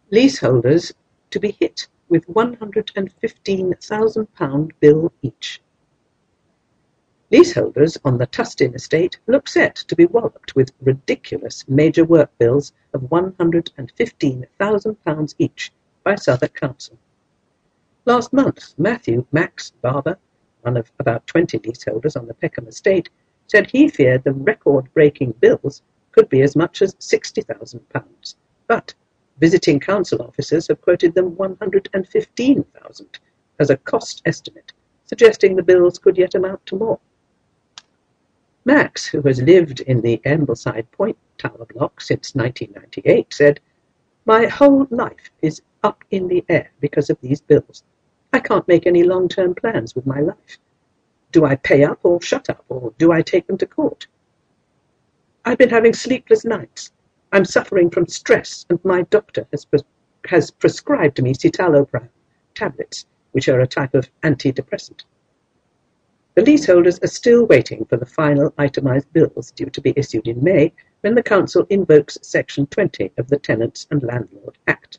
Leaseholders to be hit with £115,000 bill each. Leaseholders on the Tustin estate look set to be walloped with ridiculous major work bills of £115,000 each by Southwark Council. Last month, Matthew Max Barber, one of about 20 leaseholders on the Peckham estate, said he feared the record-breaking bills could be as much as £60,000, but visiting council officers have quoted them £115,000 as a cost estimate, suggesting the bills could yet amount to more. Max, who has lived in the Ambleside Point tower block since 1998, said, "My whole life is up in the air because of these bills. I can't make any long-term plans with my life. Do I pay up or shut up, or do I take them to court? I've been having sleepless nights. I'm suffering from stress, and my doctor has prescribed me citalopram tablets, which are a type of antidepressant." The leaseholders are still waiting for the final itemised bills due to be issued in May, when the council invokes Section 20 of the Tenants and Landlord Act.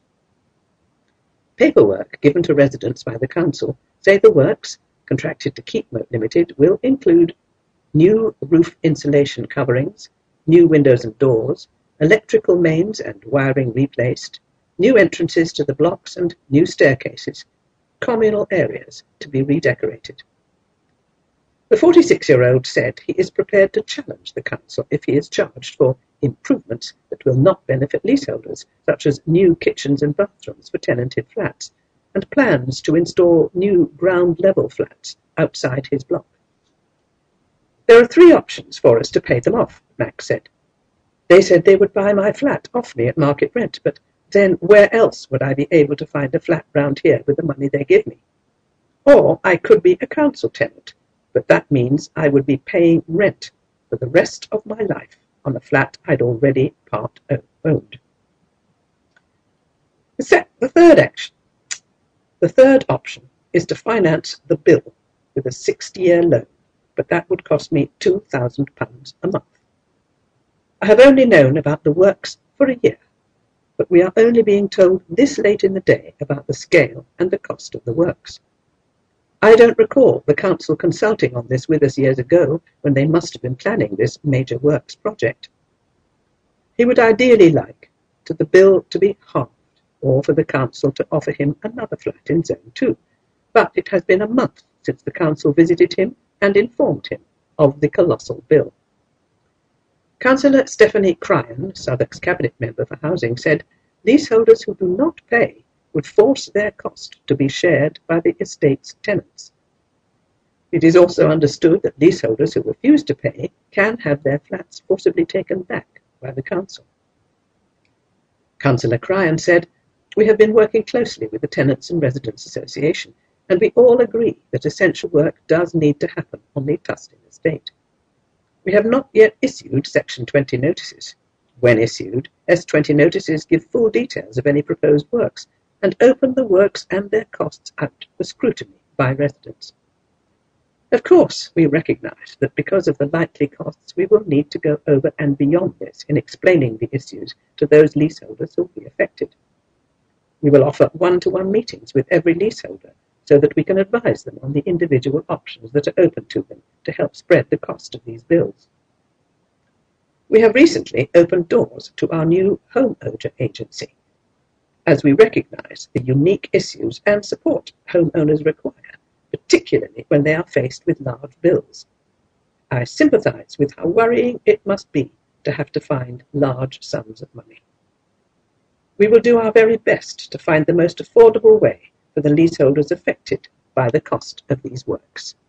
Paperwork given to residents by the council say the works, contracted to Keepmoat Limited, will include new roof insulation coverings, new windows and doors, electrical mains and wiring replaced, new entrances to the blocks and new staircases, communal areas to be redecorated. The 46-year-old said he is prepared to challenge the council if he is charged for improvements that will not benefit leaseholders, such as new kitchens and bathrooms for tenanted flats, and plans to install new ground-level flats outside his block. "There are 3 options for us to pay them off," Max said. "They said they would buy my flat off me at market rent, but then where else would I be able to find a flat round here with the money they give me? Or I could be a council tenant, but that means I would be paying rent for the rest of my life on a flat I'd already part owned." The third option is to finance the bill with a 60-year loan, but that would cost me £2,000 a month. I have only known about the works for a year, but we are only being told this late in the day about the scale and the cost of the works. I don't recall the council consulting on this with us years ago, when they must have been planning this major works project. He would ideally like the bill to be halved, or for the council to offer him another flat in Zone 2, but it has been a month since the council visited him and informed him of the colossal bill. Councillor Stephanie Cryan, Southwark's Cabinet Member for Housing, said leaseholders who do not pay would force their cost to be shared by the estate's tenants. It is also understood that leaseholders who refuse to pay can have their flats forcibly taken back by the council. Councillor Cryan said, "We have been working closely with the Tenants and Residents Association, and we all agree that essential work does need to happen on the Tustin estate. We have not yet issued Section 20 notices. When issued, S20 notices give full details of any proposed works, and open the works and their costs out for scrutiny by residents. Of course, we recognise that because of the likely costs, we will need to go over and beyond this in explaining the issues to those leaseholders who will be affected. We will offer one-to-one meetings with every leaseholder so that we can advise them on the individual options that are open to them to help spread the cost of these bills. We have recently opened doors to our new homeowner agency, as we recognise the unique issues and support homeowners require, particularly when they are faced with large bills. I sympathise with how worrying it must be to have to find large sums of money. We will do our very best to find the most affordable way for the leaseholders affected by the cost of these works."